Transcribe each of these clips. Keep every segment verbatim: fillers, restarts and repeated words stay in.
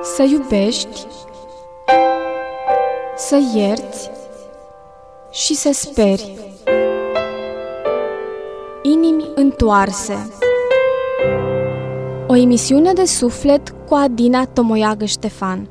Să iubești, să ierți și să speri. Inimi întoarse. O emisiune de suflet cu Adina Tomoiagă Ștefan.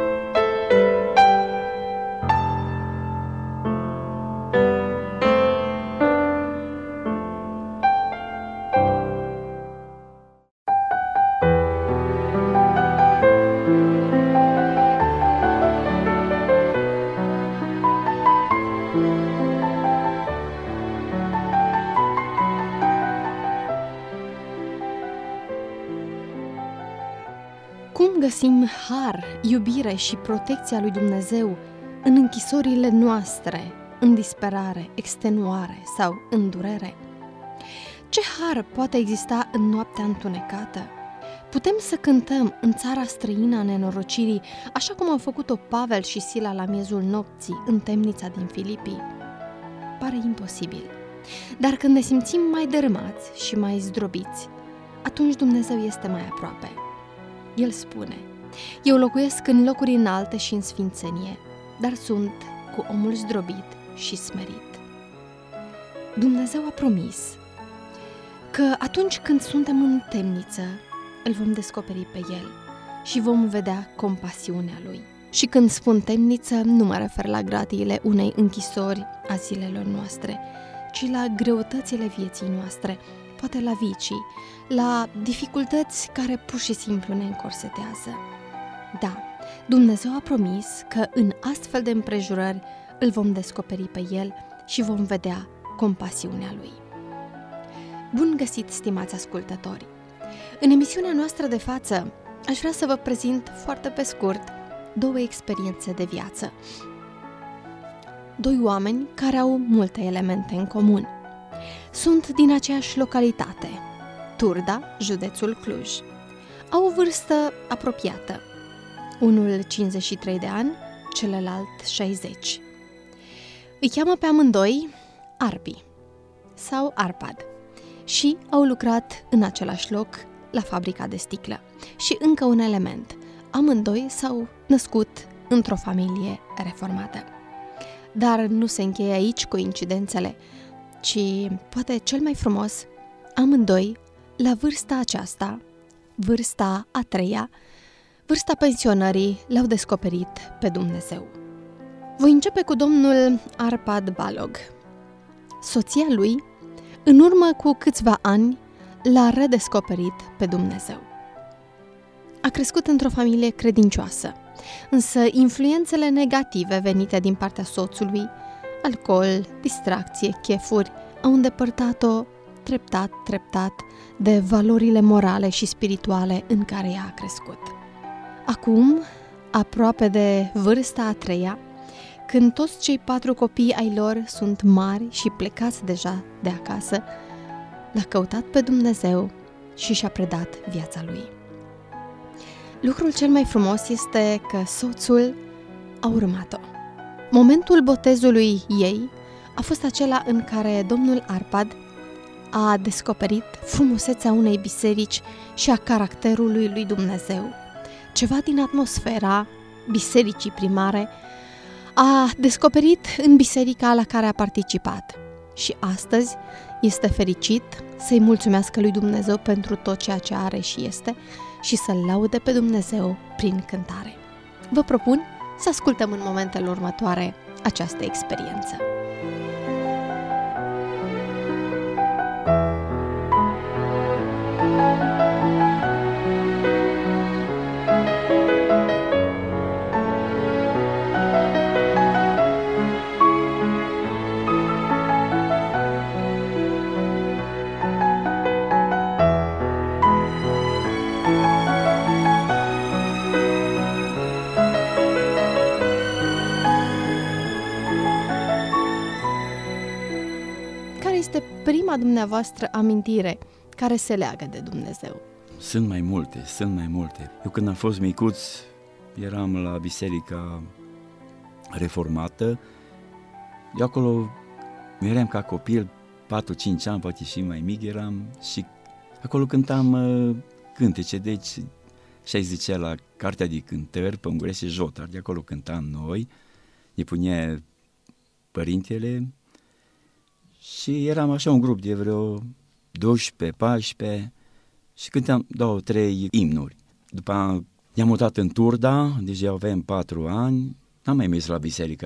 Cum găsim har, iubire și protecția lui Dumnezeu în închisorile noastre, în disperare, extenuare sau în durere? Ce har poate exista în noaptea întunecată? Putem să cântăm în țara străină a nenorocirii, așa cum au făcut-o Pavel și Sila la miezul nopții în temnița din Filipii? Pare imposibil. Dar când ne simțim mai dărâmați și mai zdrobiți, atunci Dumnezeu este mai aproape. El spune: eu locuiesc în locuri înalte și în sfințenie, dar sunt cu omul zdrobit și smerit. Dumnezeu a promis că atunci când suntem în temniță, îl vom descoperi pe El și vom vedea compasiunea Lui. Și când spun temniță, nu mă refer la gratiile unei închisori a zilelor noastre, ci la greutățile vieții noastre, poate la vicii, la dificultăți care pur și simplu ne încorsetează. Da, Dumnezeu a promis că în astfel de împrejurări îl vom descoperi pe El și vom vedea compasiunea Lui. Bun găsit, stimați ascultători! În emisiunea noastră de față aș vrea să vă prezint foarte pe scurt două experiențe de viață. Doi oameni care au multe elemente în comun. Sunt din aceeași localitate, Turda, județul Cluj. Au o vârstă apropiată, unul cincizeci și trei de ani, celălalt șaizeci. Îi cheamă pe amândoi Arpi sau Arpad și au lucrat în același loc la fabrica de sticlă. Și încă un element, amândoi s-au născut într-o familie reformată. Dar nu se încheie aici coincidențele, ci, poate cel mai frumos, amândoi, la vârsta aceasta, vârsta a treia, vârsta pensionării, l-au descoperit pe Dumnezeu. Voi începe cu domnul Arpad Balog. Soția lui, în urmă cu câțiva ani, l-a redescoperit pe Dumnezeu. A crescut într-o familie credincioasă, însă influențele negative venite din partea soțului, alcool, distracție, chefuri, au îndepărtat-o treptat, treptat de valorile morale și spirituale în care ea a crescut. Acum, aproape de vârsta a treia, când toți cei patru copii ai lor sunt mari și plecați deja de acasă, l-a căutat pe Dumnezeu și și-a predat viața lui. Lucrul cel mai frumos este că soțul a urmat-o. Momentul botezului ei a fost acela în care domnul Arpad a descoperit frumusețea unei biserici și a caracterului lui Dumnezeu. Ceva din atmosfera bisericii primare a descoperit în biserica la care a participat și astăzi este fericit să-i mulțumească lui Dumnezeu pentru tot ceea ce are și este și să-L laude pe Dumnezeu prin cântare. Vă propun să ascultăm în momentele următoare această experiență. Este prima dumneavoastră amintire care se leagă de Dumnezeu? Sunt mai multe, sunt mai multe. Eu când am fost micuț, eram la biserica reformată. Eu acolo eram ca copil, patru cinci ani, poate și mai mic eram, și acolo cântam uh, cântece, deci și îi zicea la cartea de cântări, pe ungurește Jotar, de acolo cântam noi, îi punea părintele și eram așa un grup de vreo doisprezece paisprezece și cântam două, trei imnuri. După aia ne-am mutat în Turda, deja aveam patru ani, n-am mai mers la biserică.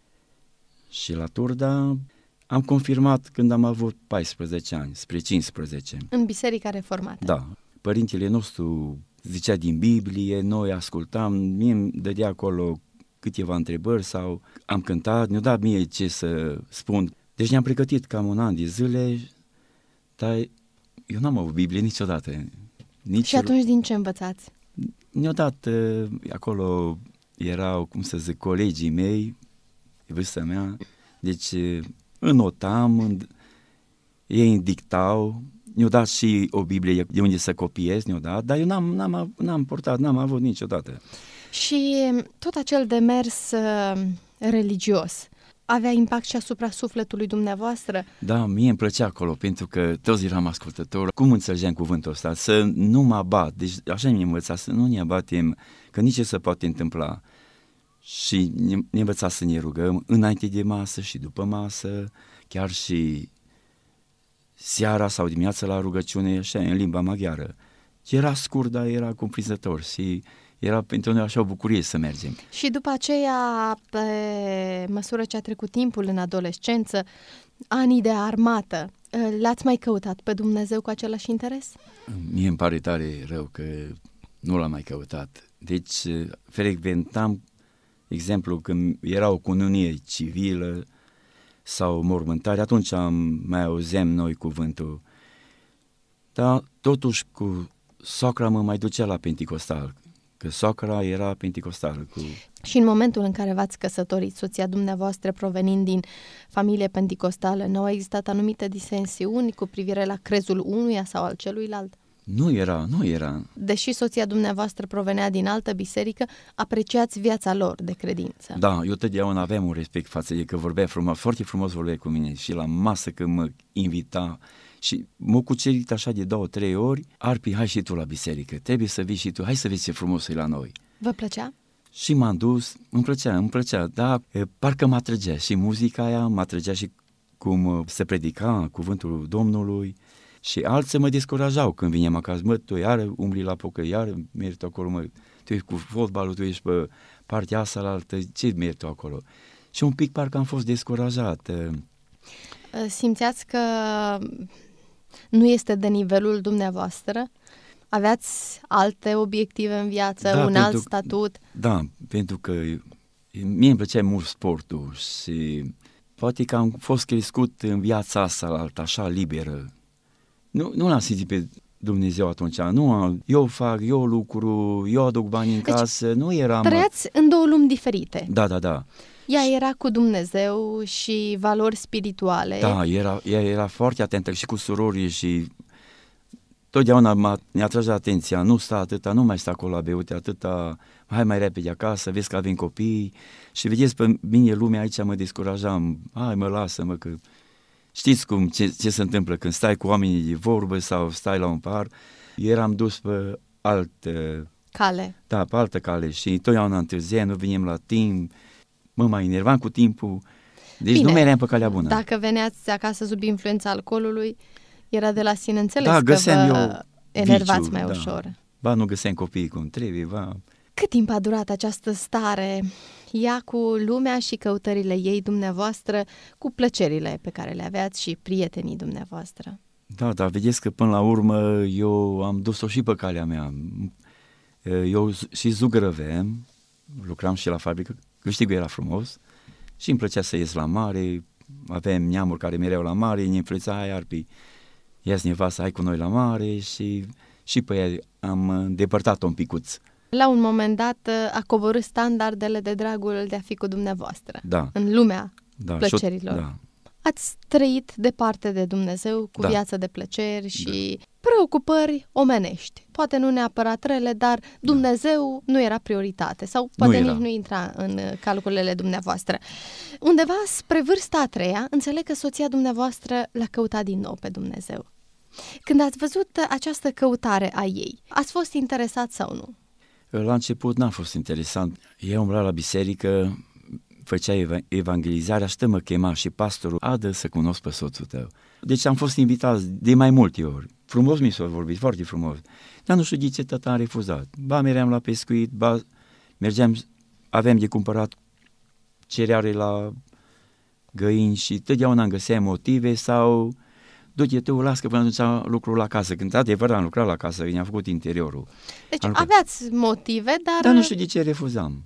Și la Turda am confirmat când am avut paisprezece ani, spre cincisprezece. În Biserica Reformată. Da. Părintele nostru zicea din Biblie, noi ascultam, mie îmi dădea acolo câteva întrebări sau am cântat, ne-a dat mie ce să spun. Deci ne-am pregătit cam un an de zile, dar eu n-am avut Biblie niciodată. Nici Și atunci din ce învățați? Ne-au dat, acolo erau, cum să zic, colegii mei, vârsta mea, deci înotam, ei îmi dictau, ne-au dat și o Biblie de unde să copiez, ne-au dat, dar eu n-am, n-am, n-am portat, n-am avut niciodată. Și tot acel demers uh, religios avea impact și asupra sufletului dumneavoastră? Da, mie îmi plăcea acolo, pentru că toți eram ascultători. Cum înțelegeam cuvântul ăsta? Să nu mă abat, deci așa mi-a învățat, să nu ne abatem, că nici ce se poate întâmpla. Și ne, ne învăța să ne rugăm înainte de masă și după masă, chiar și seara sau dimineața la rugăciune, așa, în limba maghiară. Era scurt, dar era cuprinzător și era pentru noi așa o bucurie să mergem. Și după aceea, pe măsură ce a trecut timpul în adolescență, anii de armată, l-ați mai căutat pe Dumnezeu cu același interes? Mie îmi pare tare rău că nu l-am mai căutat. Deci, frecventam, exemplu, când era o cununie civilă sau mormântare, atunci am, mai auzeam noi cuvântul. Dar totuși cu socra mă mai ducea la Penticostal, că socra era penticostală. Cu... Și în momentul în care v-ați căsătorit, soția dumneavoastră provenind din familie penticostală, nu au existat anumite disensiuni cu privire la crezul unuia sau al celuilalt? Nu era, nu era. Deși soția dumneavoastră provenea din altă biserică, apreciați viața lor de credință. Da, eu totdeauna aveam un respect față de că vorbea frumos, foarte frumos vorbea cu mine și la masă când mă invita și m-a cucerit așa de două, trei ori, Arpi, hai și tu la biserică, trebuie să vii și tu, hai să vezi ce frumos e la noi. Vă plăcea? Și m-am dus, îmi plăcea, îmi plăcea, dar parcă mă atrăgea și muzica aia, mă atrăgea și cum se predica cuvântul Domnului. Și alții mă descurajau când vineam acasă, mă, tu iară umbli la pocă, iară mergi tu acolo, mă, tu ești cu fotbalul, tu ești pe partea asta la altă, ce mergi tu acolo? Și un pic parcă am fost descurajat. Simțeați că nu este de nivelul dumneavoastră? Aveați alte obiective în viață, da, un pentru, alt statut? Da, pentru că mie îmi plăcea mult sportul și poate că am fost crescut în viața asta la altă, așa liberă. Nu, nu l-am simțit pe Dumnezeu atunci, nu, eu fac, eu lucru, eu aduc bani în casă, deci, nu eram... Trăiați în două lumi diferite. Da, da, da. Ea era cu Dumnezeu și valori spirituale. Da, era, ea era foarte atentă și cu surorii și totdeauna m-a, ne atrage atenția, nu sta atâta, nu mai sta acolo la beute, atâta, hai mai repede acasă, vezi că avem copii și vedeți pe mine lumea aici mă descurajam, hai mă lasă-mă că... Știți cum, ce, ce se întâmplă când stai cu oamenii de vorbă sau stai la un par? Eram dus pe altă cale. Da, pe altă cale și totdeauna întârzia, nu venim la timp, mă mai enervam cu timpul, deci Bine, nu meream pe calea bună. Dacă veneați acasă sub influența alcoolului, era de la sine înțeles da, că vă eu enervați viciu, mai da. ușor. Ba, nu găseam copiii cum trebuie, ba... Cât timp a durat această stare, ea cu lumea și căutările ei dumneavoastră, cu plăcerile pe care le aveați și prietenii dumneavoastră? Da, dar vedeți că până la urmă eu am dus-o și pe calea mea. Eu și zugrăveam, lucram și la fabrică, câștigul era frumos și îmi plăcea să ies la mare, aveam neamuri care mereau la mare, ne influența, hai Arpi, ies nevastă, hai cu noi la mare și, și pe ea am îndepărtat-o un picuț. La un moment dat a coborât standardele de dragul de a fi cu dumneavoastră, da. În lumea da, plăcerilor. Da. Ați trăit departe de Dumnezeu, cu da. Viață de plăceri și da. preocupări omenești. Poate nu neapărat rele, dar Dumnezeu da. nu era prioritate sau poate nu nici nu intra în calculele dumneavoastră. Undeva spre vârsta a treia, înțeleg că soția dumneavoastră l-a căutat din nou pe Dumnezeu. Când ați văzut această căutare a ei, ați fost interesat sau nu? La început n-am fost interesant. Eu umbla la biserică, făcea eva- evangelizarea și mă chema și pastorul, adă să cunosc pe soțul tău. Deci am fost invitat de mai multe ori. Frumos mi s-a vorbit, foarte frumos. Dar nu știu de ce tata am refuzat. Ba meream la pescuit, ba mergeam, aveam de cumpărat cereale la găini și totdeauna îmi găseam motive sau du-te tu, las că până atunci lucrul la casă. Când adevărat am lucrat la casă, ne-am făcut interiorul. Deci aveați motive, dar... Dar nu știu de ce refuzam.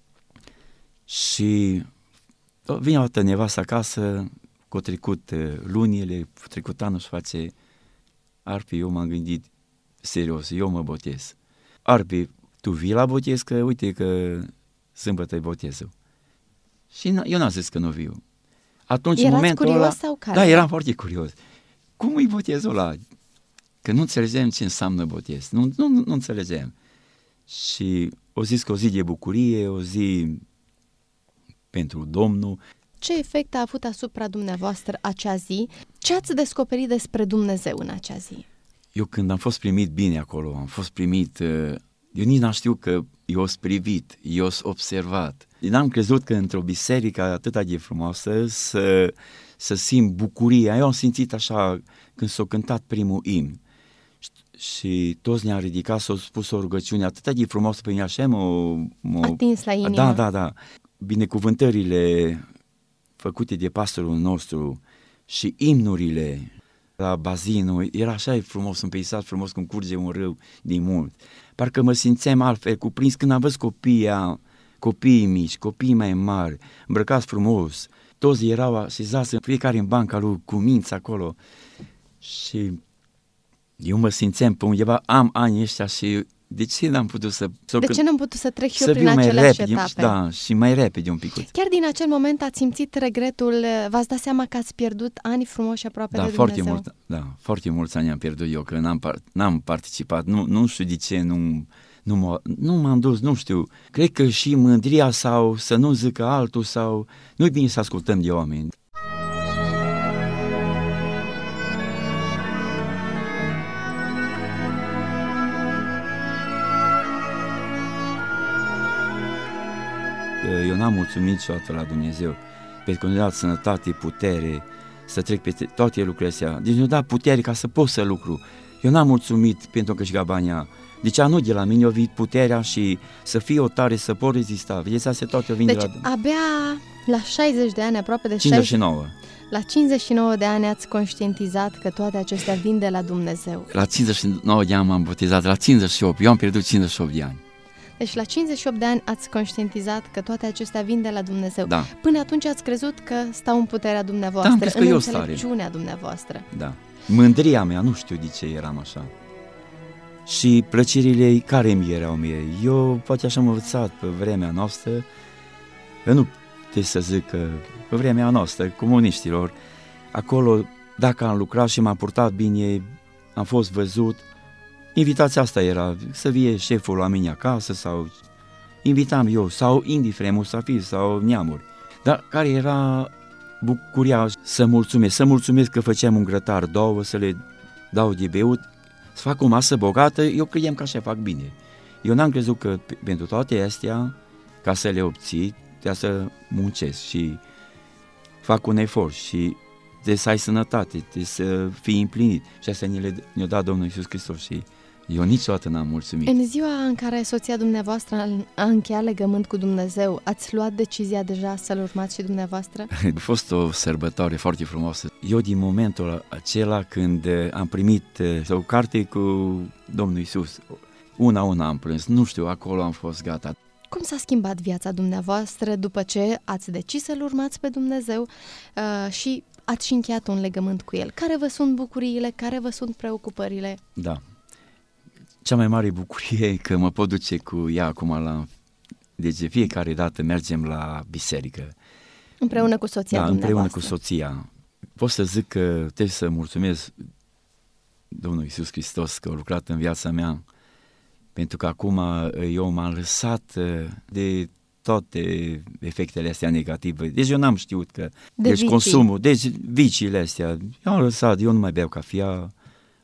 Și vine o dată nevastă acasă, că-o trecut lunile, a trecut anul și face, Arpi, eu m-am gândit serios, eu mă botez. Arpi, tu vii la botez, că uite că sâmbătă e botezul. Și eu n-am zis că nu viu. Atunci, Erați în momentul curios ăla, sau care? Da, eram foarte curios. Cum e botezul ăla? Că nu înțelegem ce înseamnă botez. Nu, nu, nu înțelegem. Și o zis că o zi de bucurie, o zi pentru Domnul. Ce efect a avut asupra dumneavoastră acea zi? Ce ați descoperit despre Dumnezeu în acea zi? Eu când am fost primit bine acolo, am fost primit, eu nici n-am știut că eu s privit, eu s observat. N-am crezut că într-o biserică atât de frumoasă să, să simt bucuria. Eu am simțit așa când s-a cântat primul imn și, și toți ne-am ridicat, s-au spus o rugăciune atât de frumoasă pe mine, așa m-a, m-a atins la inimă. Da, da, da. Binecuvântările făcute de pastorul nostru și imnurile la bazinul, era așa frumos, un peisaj frumos cum curge un râu din mult. Parcă mă simțeam altfel cuprins când am văzut copiii, copiii mici, copiii mai mari, îmbrăcați frumos, toți erau așezați fiecare în banca lui cu minți acolo și eu mă simțeam pe undeva, am anii ăștia și de ce n-am putut să... De ce n-am putut să trec și să eu prin aceleași repede, etape? Da, și mai repede un pic. Chiar din acel moment ați simțit regretul, v-ați dat seama că ați pierdut ani frumoși aproape da, de foarte Dumnezeu? Mult, da, foarte mulți ani am pierdut eu, că n-am, n-am participat, nu, nu știu de ce, nu, nu, m-a, nu m-am dus, nu știu. Cred că și mândria sau să nu zică altul sau... Nu-i bine să ascultăm de oameni. Eu n-am mulțumit niciodată la Dumnezeu pentru că mi-a dat sănătate, putere, să trec pe toate lucrurile astea. Deci mi-a dat putere ca să pot să lucru. Eu n-am mulțumit pentru că câștiga banii. Deci nu de la mine a venit puterea și să fie o tare, să pot rezista. Vedeți, astea toate o vin deci, de la... abia la șaizeci de ani, aproape de cincizeci și nouă. șaizeci, la cincizeci și nouă de ani ați conștientizat că toate acestea vin de la Dumnezeu. La cincizeci și nouă de ani m-am botezat, la cincizeci și opt, eu am pierdut cincizeci și opt de ani. Deci la cincizeci și opt de ani ați conștientizat că toate acestea vin de la Dumnezeu. Da. Până atunci ați crezut că stau în puterea dumneavoastră, da, în eu înțelepciunea stare. dumneavoastră. Da. Mândria mea, nu știu de ce eram așa. Și plăcerile care mi erau mie. Eu poate așa am învățat pe vremea noastră, eu nu trebuie să zic că pe vremea noastră, comuniștilor, acolo, dacă am lucrat și m-am purtat bine, am fost văzut, invitația asta era să vie șeful la mine acasă sau invitam eu sau indiferent musafir sau neamuri. Dar care era bucuria să mulțumesc, să mulțumesc că făceam un grătar, două, să le dau de beut, să fac o masă bogată, eu credeam că așa fac bine. Eu n-am crezut că pentru toate astea, ca să le obții, trebuie să muncesc și fac un efort și de să ai sănătate, de să fii împlinit. Și asta ne-a dat Domnul Iisus Hristos și eu niciodată n-am mulțumit. În ziua în care soția dumneavoastră a încheiat legământ cu Dumnezeu, ați luat decizia deja să-L urmați și dumneavoastră? A fost o sărbătoare foarte frumoasă. Eu din momentul acela când am primit o carte cu Domnul Iisus, una una am plâns, nu știu, acolo am fost gata. Cum s-a schimbat viața dumneavoastră după ce ați decis să-L urmați pe Dumnezeu uh, și ați și încheiat un legământ cu El? Care vă sunt bucuriile, care vă sunt preocupările? Da. Cea mai mare bucurie e că mă pot duce cu ea acum la... Deci fiecare dată mergem la biserică. Împreună cu soția da, dumneavoastră. împreună cu soția. Pot să zic că trebuie să mulțumesc Domnul Iisus Hristos că a lucrat în viața mea, pentru că acum eu m-am lăsat de toate efectele astea negative. Deci eu n-am știut că... De deci vicii. consumul, deci viciile astea. Eu am lăsat, eu nu mai beau cafea,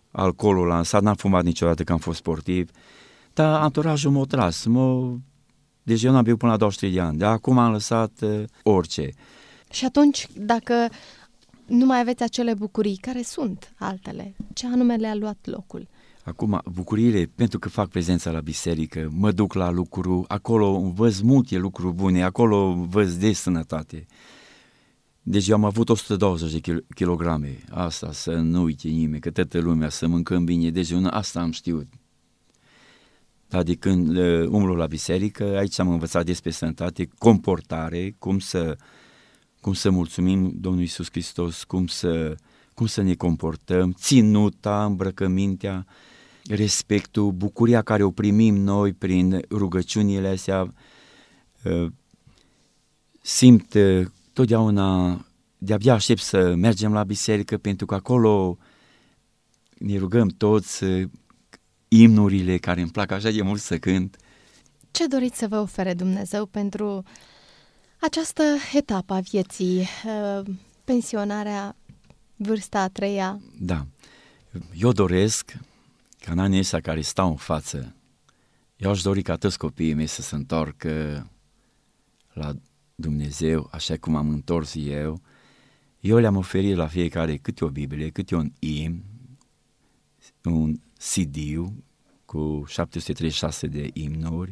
alcoolul lansat, n-am fumat niciodată că am fost sportiv, dar anturajul m-a tras, m-a... deci eu n-am băut până la douăzeci și trei de ani, dar acum am lăsat uh, orice. Și atunci, dacă nu mai aveți acele bucurii, care sunt altele? Ce anume le-a luat locul? Acum, bucuriile, pentru că fac prezența la biserică, mă duc la lucru, acolo văz multe lucruri bune, acolo văz de sănătate. Deci eu am avut o sută douăzeci de kilograme, asta să nu uite nimeni, că toată lumea să mâncăm bine, deci eu asta am știut. Dar de când uh, umblu la biserică, aici am învățat despre sănătate, comportare, cum să, cum să mulțumim Domnului Iisus Hristos, cum să, cum să ne comportăm, ținuta, îmbrăcămintea, respectul, bucuria care o primim noi prin rugăciunile astea. Uh, simt uh, totdeauna, de-abia aștept să mergem la biserică, pentru că acolo ne rugăm toți, uh, imnurile care îmi plac așa de mult să cânt. Ce doriți să vă ofere Dumnezeu pentru această etapă a vieții, pensionarea, vârsta a treia? Da, eu doresc ca în anii ăștia care stau în față, eu aș dori ca toți copiii mei să se întoarcă la Dumnezeu, așa cum am întors eu. Eu le-am oferit la fiecare câte o Biblie, câte un imn, un C D cu șapte sute treizeci și șase de imnuri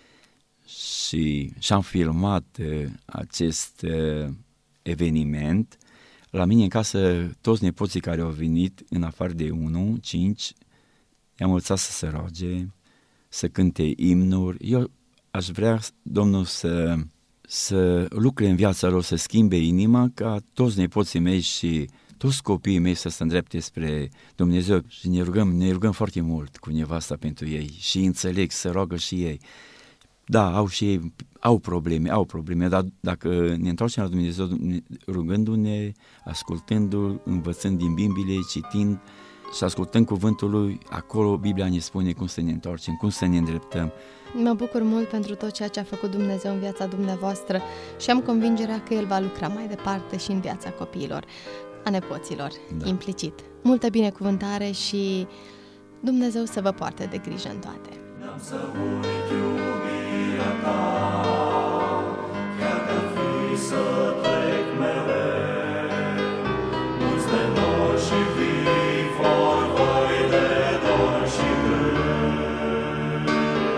și și-am filmat uh, acest uh, eveniment. La mine în casă, toți nepoții care au venit, în afară de unul, cinci, i-am învățat să se roage, să cânte imnuri. Eu aș vrea, Domnul, să, să lucre în viața lor, să schimbe inima, ca toți nepoții mei și toți copiii mei să se îndrepte spre Dumnezeu și ne rugăm, ne rugăm foarte mult cu nevasta pentru ei și înțeleg, să roagă și ei. Da, au și ei, au probleme, au probleme, dar dacă ne întoarcem la Dumnezeu rugându-ne, ascultându-L, învățând din Biblie, citind și ascultând cuvântul Lui, acolo Biblia ne spune cum să ne întoarcem, cum să ne îndreptăm. Mă bucur mult pentru tot ceea ce a făcut Dumnezeu în viața dumneavoastră și am convingerea că El va lucra mai departe și în viața copiilor, a nepoților, da. Implicit. Multă binecuvântare și Dumnezeu să vă poarte de grijă în toate. N-am să uit iubirea ta, chiar că fi să trec mereu, mulți de dor și vii, for voi de dor și greu.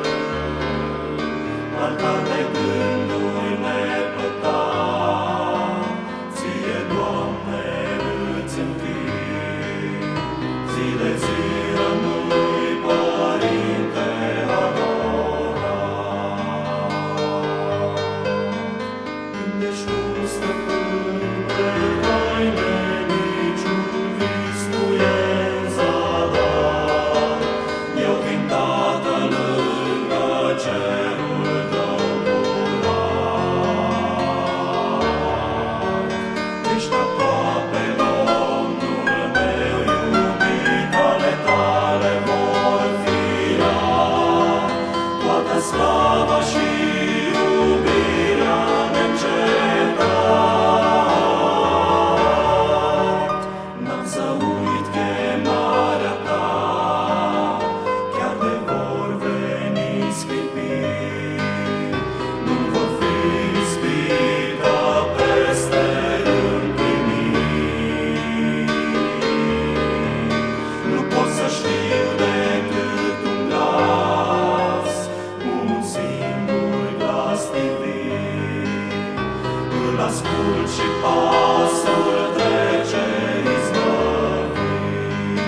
Altar de gânduri nepătat, ție, Doamne, îți închid, zi de zi rămâi Părinte adorat. Când ești tu, stăpân pe taine, niciun vis nu e în zadar. Eu vin, Tată, lângă cerul tău curat. Ești aproape, Domnul meu iubit, ale tale vor fi iar. Toată slava și iubirea neîncetat. N-am să uit chemarea ta, chiar de vor veni sclipiri, nu vor fi ispită peste împliniri. Nu pot să știu decât un glas, un singur glas divin. Îl ascult și pasul trece izbăvit.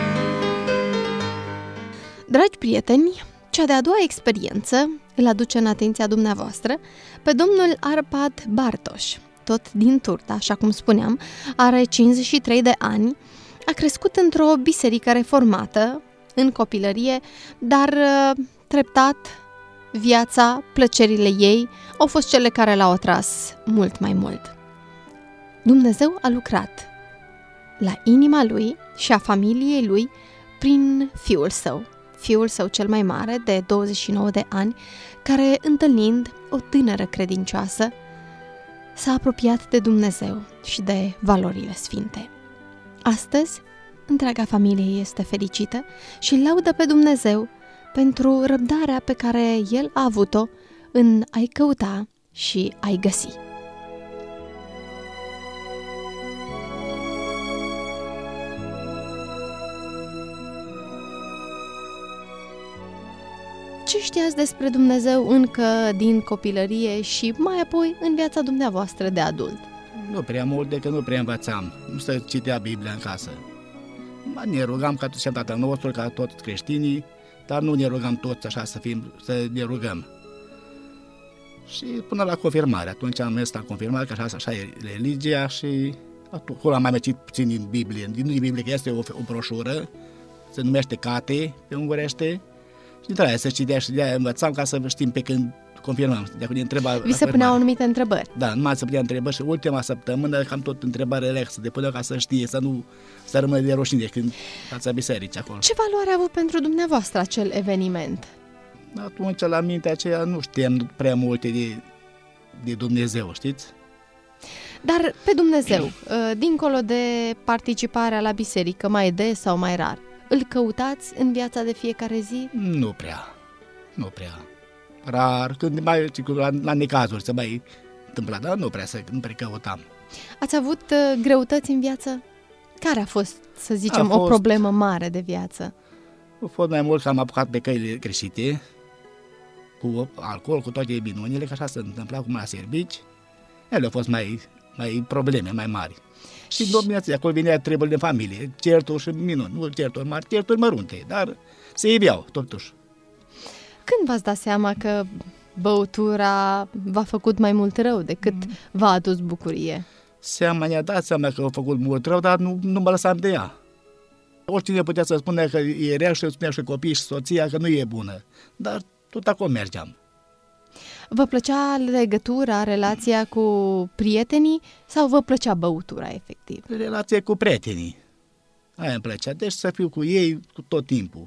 Dragi prieteni, cea de-a doua experiență îl aduce în atenția dumneavoastră pe domnul Arpad Bartoș, tot din Turda, așa cum spuneam, are cincizeci și trei de ani, a crescut într-o biserică reformată, în copilărie, dar treptat viața, plăcerile ei au fost cele care l-au atras mult mai mult. Dumnezeu a lucrat la inima lui și a familiei lui prin fiul său, fiul său cel mai mare, de douăzeci și nouă de ani, care, întâlnind o tânără credincioasă, s-a apropiat de Dumnezeu și de valorile sfinte. Astăzi, întreaga familie este fericită și îl laudă pe Dumnezeu pentru răbdarea pe care El a avut-o în a-i căuta și a-i găsi. Ce știați despre Dumnezeu încă din copilărie și mai apoi în viața dumneavoastră de adult? Nu prea mult, de că nu prea învățam. Nu se citea Biblia în casă. Ne rugam ca și Tatăl nostru, ca toți creștinii, dar nu ne rugam toți așa să fim, să ne rugăm. Și până la confirmare, atunci am mers la confirmare, că așa, așa e religia și acolo am mai citit puțin din Biblie. Din Biblie, că este o, o broșură, se numește Cate, pe ungurește, și dintre aia se citea și de aia învățam ca să știm pe când confirmăm. De acolo întreba. Vi se puneau anumite întrebări. Da, numai se putea întrebări și ultima săptămână cam tot întrebare relaxă, de până ca să știe, să nu să rămână de rușine când fața bisericii acolo. Ce valoare a avut pentru dumneavoastră acel eveniment? Atunci, la mintea aceea, nu știam prea multe de, de Dumnezeu, știți? Dar pe Dumnezeu, dincolo de participarea la biserică, mai des sau mai rar, îl căutați în viața de fiecare zi? Nu prea, nu prea. Rar, când mai, la, la necazuri se mai întâmpla, dar nu prea, să, nu prea căutam. Ați avut uh, greutăți în viață? Care a fost, să zicem, fost, o problemă mare de viață? A fost mai mult că am apucat pe căile greșite, cu alcool, cu toate minunile, că așa se întâmpla cum la servici. Ele au fost mai, mai probleme, mai mari. Și, și... domniații, acolo venea treburile de familie, certuri și minuni, nu certuri mari, certuri mărunte, dar se iubeau, totuși. Când v-ați dat seama că băutura v-a făcut mai mult rău decât mm. v-a adus bucurie? Seama ne-a dat seama că a făcut mult rău, dar nu, nu mă lăsam de ea. Oricine putea să spună că e rea și spunea și copiii și soția că nu e bună, dar tot acolo mergeam. Vă plăcea legătura, relația cu prietenii sau vă plăcea băutura, efectiv? Relația cu prietenii. Aia îmi plăcea, deci să fiu cu ei cu tot timpul.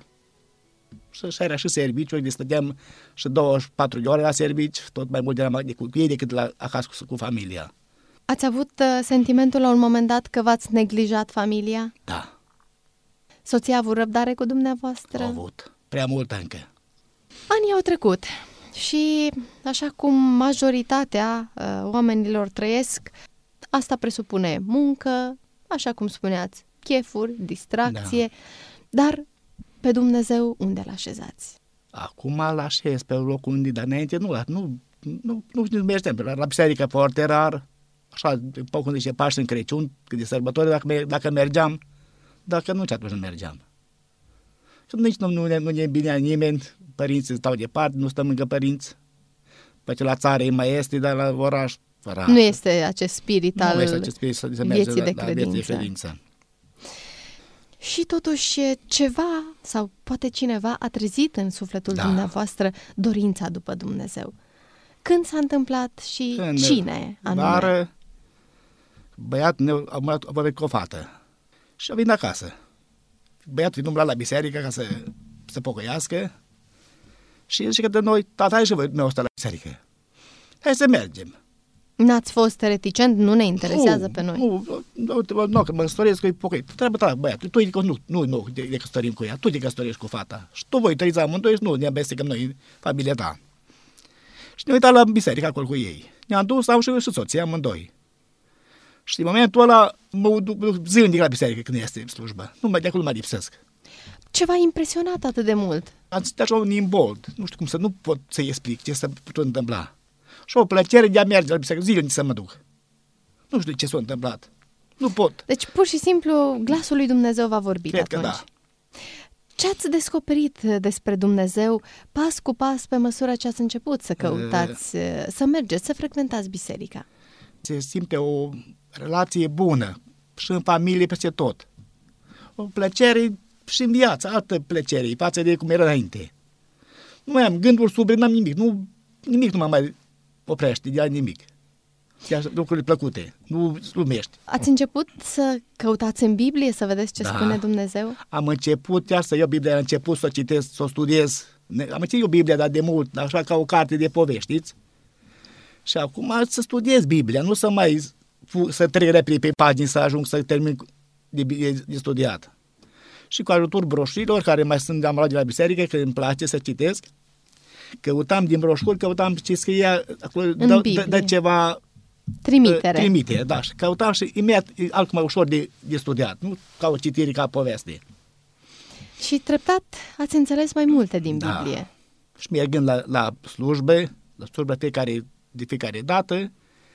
Și era și serviciu, de stăteam și douăzeci și patru de ore la servici, tot mai mult de la, de, cu ei decât la, acasă cu, cu familia. Ați avut uh, sentimentul la un moment dat că v-ați neglijat familia? Da. Soția a avut răbdare cu dumneavoastră? A avut, prea mult încă. Anii au trecut și, așa cum majoritatea uh, oamenilor trăiesc, asta presupune muncă, așa cum spuneați, chefuri, distracție, da. Dar pe Dumnezeu unde l-așezați? Acum l-așez pe locul unde, dar înainte nu, nu, nu, nu, nu mergeam, la, la biserică foarte rar, așa, după cum zice Paște în Crăciun, când de sărbători, dacă, dacă mergeam, dacă nu, atunci nu mergeam. Și nici nu, nu, nu ne binea nimeni, părinții stau departe, nu stăm încă părinți, poate la țară mai este, dar la oraș, rar. Nu este acest spirit al nu este acest spirit să, să vieții, de la, la vieții de credință. Și totuși ceva sau poate cineva a trezit în sufletul da. dumneavoastră dorința după Dumnezeu. Când s-a întâmplat și Când cine anume? Vară, băiatul a vorbit cu o fată și a venit acasă. Băiatul vine umbla la biserică ca să se pocăiască și zice că de noi, tata, hai și voi meu ăsta la biserică. Hai să mergem. N-ați fost reticent? Nu ne interesează nu, pe noi? Nu, nu, nu, nu că mă căsătoresc cu pocăit. Trebuie ta, băiatul, tu nu, nu, nu, de, de căsătorim cu ea, tu te căsătorești cu fata. Și tu voi trăiți amândoi și nu ne amestecăm noi familia ta. Și ne uitam la biserică acolo cu ei. Ne-am dus, am și, și soția amândoi. Și în momentul ăla mă duc zilnic la biserică când este slujbă. Nu mai de acolo mă lipsesc. Ce v-a impresionat atât de mult? Am citit așa un imbold. Nu știu cum să, nu pot să-i explic ce s-a putut întâmpla. Și o plăcere de a merge la biserică zilnic să mă duc. Nu știu ce s-a întâmplat. Nu pot. Deci pur și simplu glasul lui Dumnezeu v-a vorbit Cred atunci. Că da. Ce ați descoperit despre Dumnezeu pas cu pas pe măsură ce ați început să căutați, uh, să mergeți, să frecventați biserica? Se simte o relație bună și în familie peste tot. O plăcere și în viață, altă plăcere față de cum era înainte. Nu mai am gânduri sub, n-am nimic. Nu, nimic nu mă mai oprește de nimic. Chiar lucrurile plăcute, nu slumești. Ați început să căutați în Biblie, să vedeți ce da. spune Dumnezeu? Am început chiar să iau Biblia, am început să o citesc, să o studiez. Am început eu Biblia, dar de mult, așa ca o carte de povești, știți? Și acum să studiez Biblia, nu să mai să trec repede pe pagini să ajung să termin de, de, de studiat. Și cu ajutorul broșurilor, care mai sunt, am luat de la biserică, că îmi place să citesc, căutam din broșuri, căutam ce scria, acolo, dă, dă, dă ceva trimitere. Trimitere, da, și căutam și imediat altcum mai ușor de, de studiat, nu ca o citire, ca poveste. Și treptat ați înțeles mai multe din Da. Biblie. Și mergând la, la slujbe, la slujbe fiecare, de fiecare dată,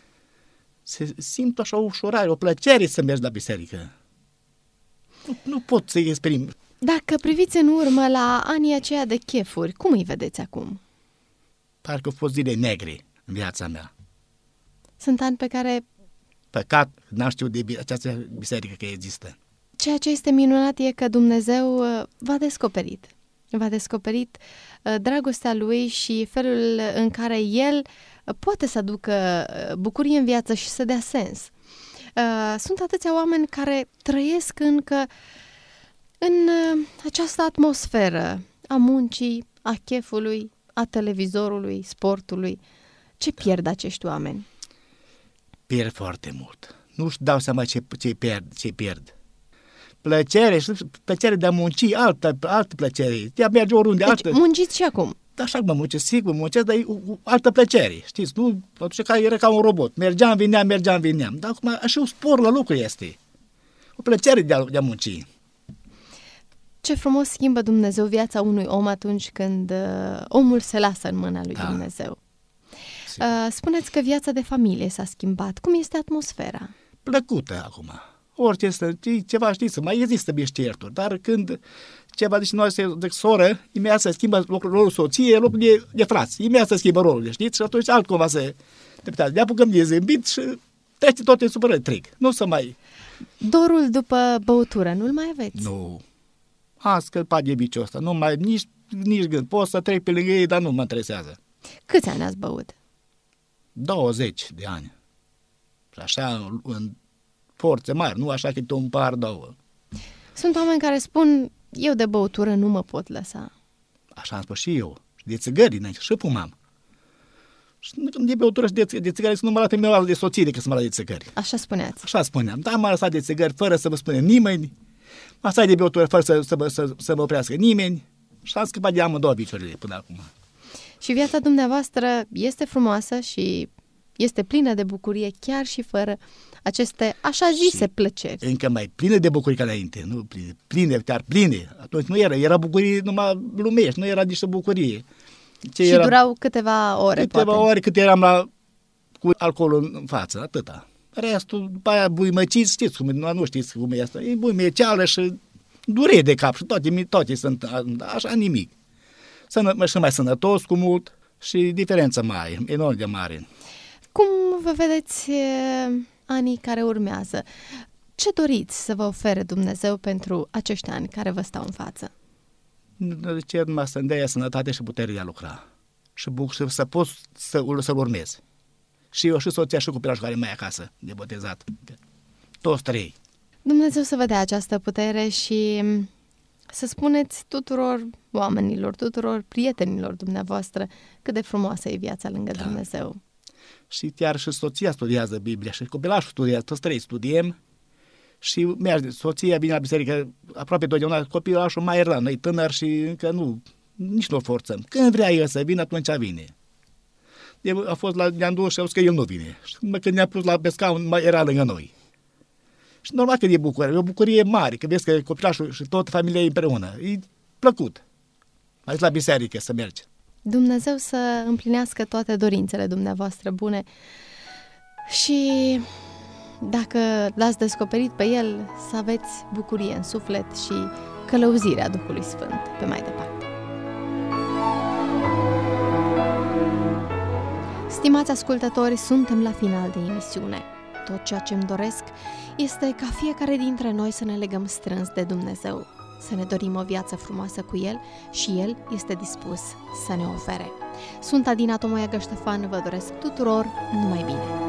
se simt așa o ușurare, o plăcere să mergi la biserică. Nu, nu pot să-i exprim. Dacă priviți în urmă la anii aceia de chefuri, cum îi vedeți acum? Parcă au fost zile negre în viața mea. Sunt ani pe care Păcat, n-am știut de această biserică că există. ceea ce este minunat e că Dumnezeu uh, v-a descoperit. V-a descoperit uh, dragostea Lui și felul în care El uh, poate să aducă uh, bucurie în viață și să dea sens. Uh, sunt atâția oameni care trăiesc încă în uh, această atmosferă a muncii, a chefului, a televizorului, sportului. Ce pierd acești oameni? Pierd foarte mult. Nu-și dau seama ce, ce pierd, ce pierd. Plăcere, plăcere de a munci, altă, altă plăcere, de a merge oriunde, Deci altă. munciți și acum. Așa cum mă muncesc, sigur, muncesc, dar e o, o altă plăcere, știți, nu? Atunci că era ca un robot, mergeam, vineam, mergeam, vineam, dar acum așa un spor la lucru este. O plăcere de a, de a munci. Ce frumos schimbă Dumnezeu viața unui om atunci când uh, omul se lasă în mâna lui Da. Dumnezeu. Uh, spuneți că viața de familie s-a schimbat. Cum este atmosfera? Plăcută acum. Orice este, ceva, știți, mai există mici certuri, dar când ceva, deci noi se de soră, imediat se schimbă rolul soției, locul de, de frați, imediat se schimbă rolul, știți, și atunci altcumva se treptează. Ne apucăm de zâmbit și trece tot în supărări, trec. Nu să mai... Dorul după băutură, nu-l mai aveți? Nu. A scăpat de biciul ăsta, nu mai, nici, nici gând. Pot să trec pe lângă ei, dar nu mă interesează. Câți ani ați băut? douăzeci de ani. Și așa, în forțe mari, nu așa că un par, două. Sunt oameni care spun, eu de băutură nu mă pot lăsa. Așa am spus și eu. Și de țigări înainte, și fumam. Și de băutură și de, de țigări, să nu mă lăsa pe mine de soție decât să mă lăsa de țigări. Așa spuneați. Așa spuneam. Da, m-a lăsat de țigări fără să vă spune nimeni. M-a lăsat de băutură fără să, să, să, să mă oprească nimeni. Și am scăpat de amândouă biciurile până acum. Și viața dumneavoastră este frumoasă și este plină de bucurie, chiar și fără aceste așa zise Și plăceri. încă mai plină de bucurii ca înainte. Nu pline, pline, chiar pline. Atunci nu era, era bucurie numai lumești, nu era nici bucurie. Ce Și era, durau câteva ore, câteva poate. ore cât eram la, cu alcoolul în față, atâta. Restul, după aia buimăciți, știți cum, nu, nu știți cum e asta, e buimăceală și durere de cap și toate, toate sunt așa, nimic. Sănă, și mai sănătos cu mult și diferență mare, enorm de mare. Cum vă vedeți e, anii care urmează? Ce doriți să vă ofere Dumnezeu pentru acești ani care vă stau în față? Cer numai să-mi dea sănătate și putere de a lucra. Și, buc- și să pot să, să-l urmez. Și eu și soția și copilul care mai e acasă, de botezat. Toți trei. Dumnezeu să vă dea această putere și să spuneți tuturor oamenilor, tuturor prietenilor dumneavoastră cât de frumoasă e viața lângă Da. Dumnezeu. Și chiar și soția studiază Biblia și copilașul studiază, toți trei studiem. Și merge, soția vine la biserică aproape totdeauna, copilașul mai era, noi tânăr și încă nu, nici nu o forțăm. Când vrea el să vină, atunci vine. Eu a fost la, ne-am dus și au zis că el nu vine. Și când ne-a pus la pe scaun, mai era lângă noi. Și normal că e bucurie, e o bucurie mare, că vezi că copilașul și toată familia e împreună. E plăcut. Mai la biserică să mergi. Dumnezeu să împlinească toate dorințele dumneavoastră bune și dacă l-ați descoperit pe El, să aveți bucurie în suflet și călăuzirea Duhului Sfânt pe mai departe. Stimați ascultători, suntem la final de emisiune. Tot ceea ce îmi doresc este ca fiecare dintre noi să ne legăm strâns de Dumnezeu, să ne dorim o viață frumoasă cu El și El este dispus să ne ofere. Sunt Adina Tomoiagă Ștefan, vă doresc tuturor numai bine!